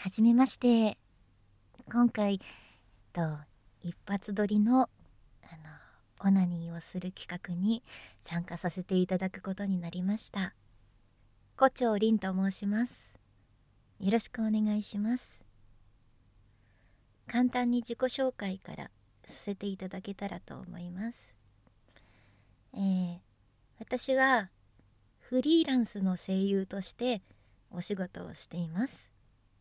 はじめまして。今回一発撮りのオナニーをする企画に参加させていただくことになりました。胡蝶凛と申します。よろしくお願いします。簡単に自己紹介からさせていただけたらと思います。私はフリーランスの声優としてお仕事をしています。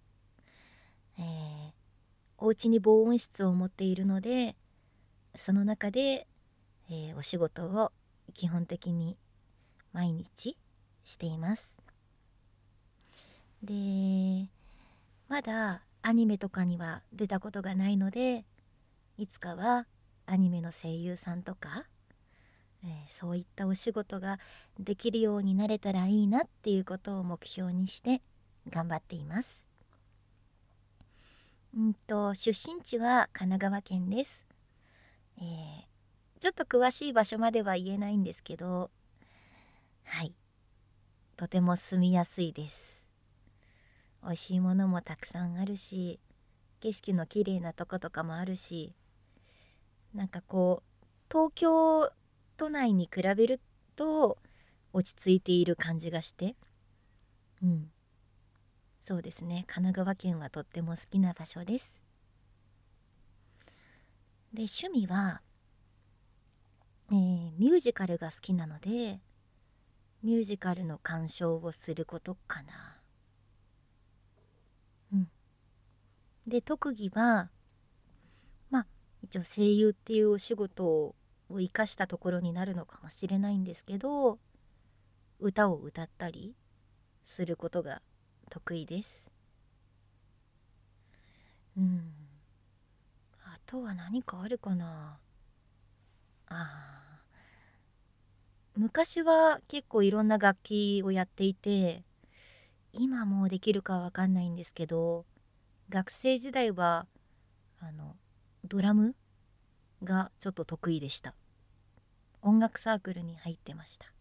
お家に防音室を持っているので、その中で、お仕事を基本的に毎日しています。で、まだアニメとかには出たことがないので、いつかはアニメの声優さんとか、そういったお仕事ができるようになれたらいいなっていうことを目標にして頑張っています。出身地は神奈川県です。ちょっと詳しい場所までは言えないんですけど、はい、とても住みやすいです。美味しいものもたくさんあるし、景色の綺麗なとことかもあるし、なんか東京都内に比べると落ち着いている感じがして、そうですね、神奈川県はとっても好きな場所です。で、趣味は、ミュージカルが好きなので、ミュージカルの鑑賞をすることかな。で、特技は、一応声優っていうお仕事を生かしたところになるのかもしれないんですけど、歌を歌ったりすることが得意です。あとは何かあるかな。昔は結構いろんな楽器をやっていて、今もうできるかわかんないんですけど、学生時代はドラムがちょっと得意でした。音楽サークルに入ってました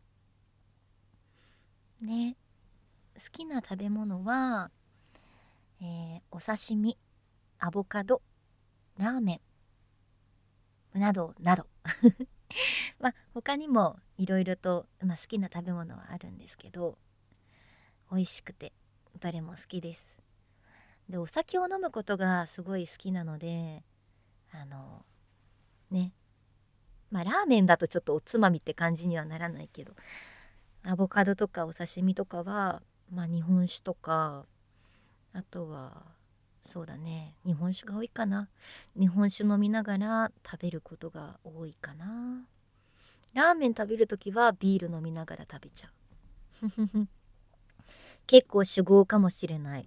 ね。好きな食べ物は、お刺身、アボカド、ラーメンなどなど他にもいろいろと、好きな食べ物はあるんですけど、美味しくてどれも好きです。で、お酒を飲むことがすごい好きなので、ね、ラーメンだとちょっとおつまみって感じにはならないけど、アボカドとかお刺身とかは、日本酒とか、あとはそうだね、日本酒が多いかな。日本酒飲みながら食べることが多いかな。ラーメン食べるときはビール飲みながら食べちゃう結構酒豪かもしれない。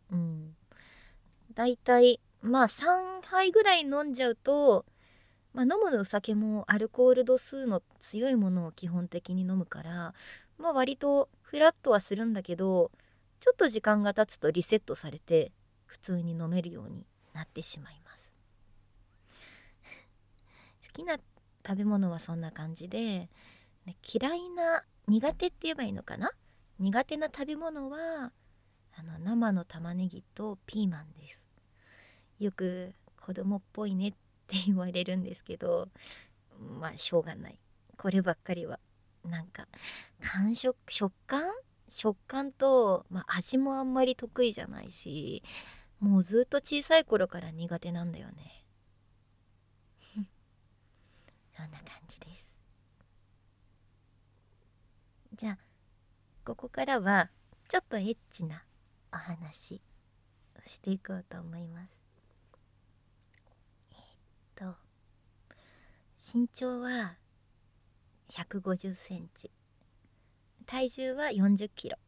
だいたい3杯ぐらい飲んじゃうと、飲むお酒もアルコール度数の強いものを基本的に飲むから、割とフラッとはするんだけど、ちょっと時間が経つとリセットされて普通に飲めるようになってしまいます。好きな食べ物はそんな感じで、苦手って言えばいいのかな。苦手な食べ物は生の玉ねぎとピーマンです。よく子供っぽいねって言われるんですけど、しょうがない。こればっかりはなんか食感と、味もあんまり得意じゃないし、もうずっと小さい頃から苦手なんだよねそんな感じです。じゃあここからはちょっとエッチなお話をしていこうと思います。と身長は150センチ、体重は40キロ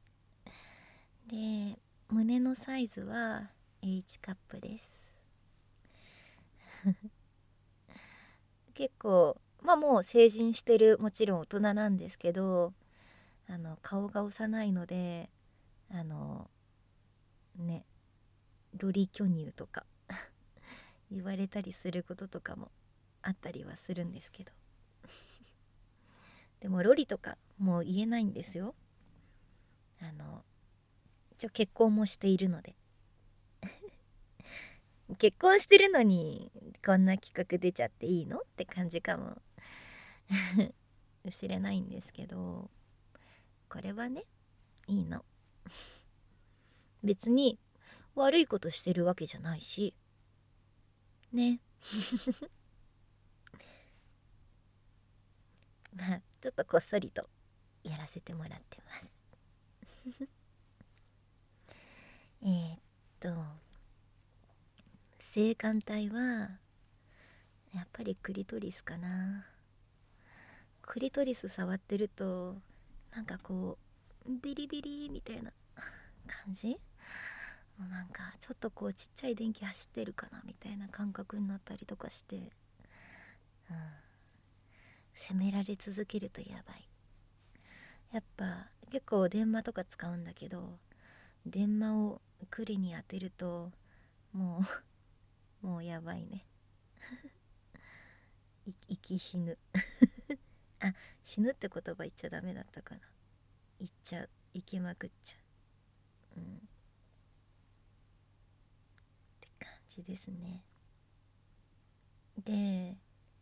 で、胸のサイズは H カップです結構もう成人してる、もちろん大人なんですけど、顔が幼いので、ね、ロリ巨乳とか言われたりすることとかもあったりはするんですけどでもロリとかもう言えないんですよ。一応結婚もしているので結婚してるのにこんな企画出ちゃっていいのって感じかもしれないんですけど、これはね、いいの。別に悪いことしてるわけじゃないしね。まあちょっとこっそりとやらせてもらってます。えーっと性感帯はやっぱりクリトリスかな。クリトリス触ってるとなんかこうビリビリみたいな感じ、もうなんかちょっとこうちっちゃい電気走ってるかなみたいな感覚になったりとかして、責められ続けるとやばい。やっぱ結構電話とか使うんだけど、電話をクリに当てるとももうやばいね。息死ぬあ、死ぬって言葉言っちゃダメだったかな。言っちゃう、生きまくっちゃう、って感じですね。で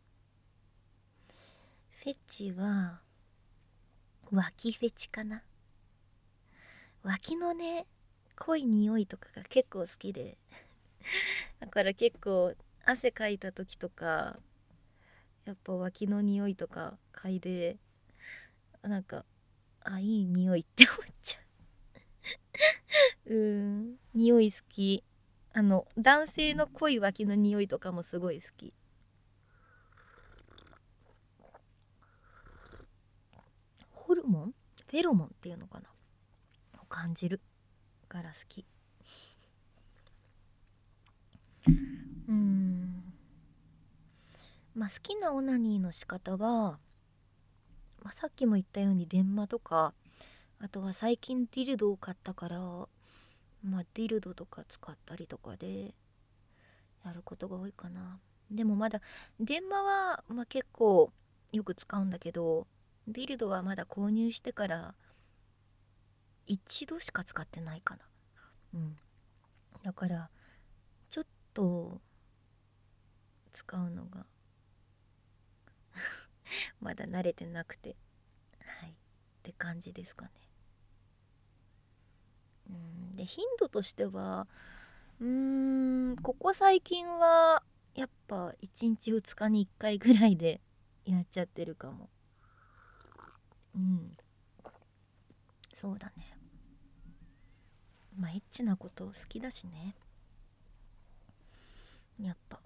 フェチは脇フェチかな。脇のね、濃い匂いとかが結構好きで、だから結構汗かいた時とかやっぱ脇の匂いとか嗅いで、なんかいい匂いって思っちゃう。匂い好き。男性の濃い脇の匂いとかもすごい好き。ホルモン、フェロモンっていうのかな、を感じるから好き。まあ好きなオナニーの仕方は、さっきも言ったように電話とか、あとは最近ディルドを買ったから、ディルドとか使ったりとかでやることが多いかな。でもまだ電話は、結構よく使うんだけど、ディルドはまだ購入してから一度しか使ってないかな。だからちょっと使うのがまだ慣れてなくて、はいって感じですかね。で頻度としては、ここ最近はやっぱ1日2日に1回ぐらいでやっちゃってるかも。そうだね。エッチなこと好きだしね。やっぱ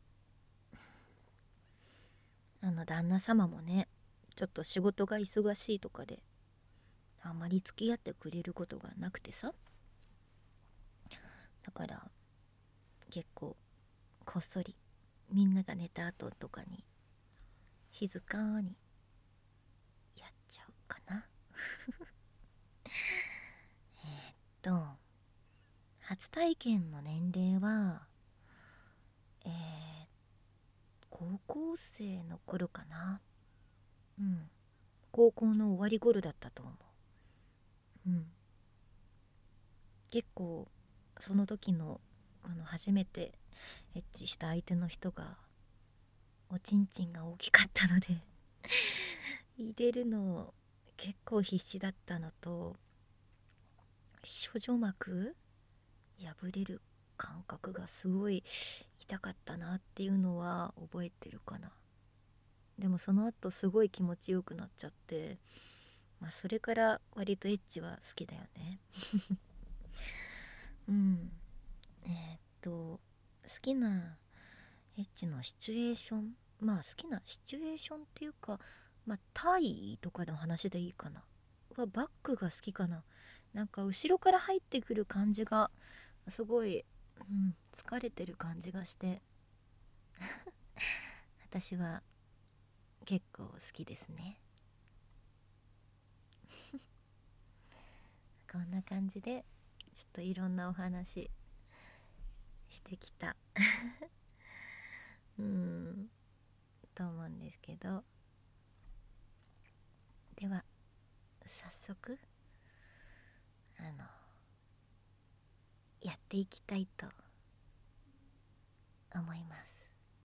旦那様もね、ちょっと仕事が忙しいとかであんまり付き合ってくれることがなくてさ、だから結構こっそりみんなが寝た後とかに静かにやっちゃうかな。初体験の年齢はえー、高校生の頃かな。高校の終わり頃だったと思う。結構その時の初めてエッチした相手の人がおちんちんが大きかったので入れるの結構必死だったのと、処女膜破れる感覚がすごい痛かったなっていうのは覚えてるかな。でもその後すごい気持ちよくなっちゃって、それから割とエッチは好きだよね。好きなエッチのシチュエーション、好きなシチュエーションっていうか、タイとかの話でいいかな。バックが好きかな。なんか後ろから入ってくる感じがすごい、疲れてる感じがして私は結構好きですね。こんな感じでちょっといろんなお話してきたと思うんですけど、では早速やっていきたいと思います。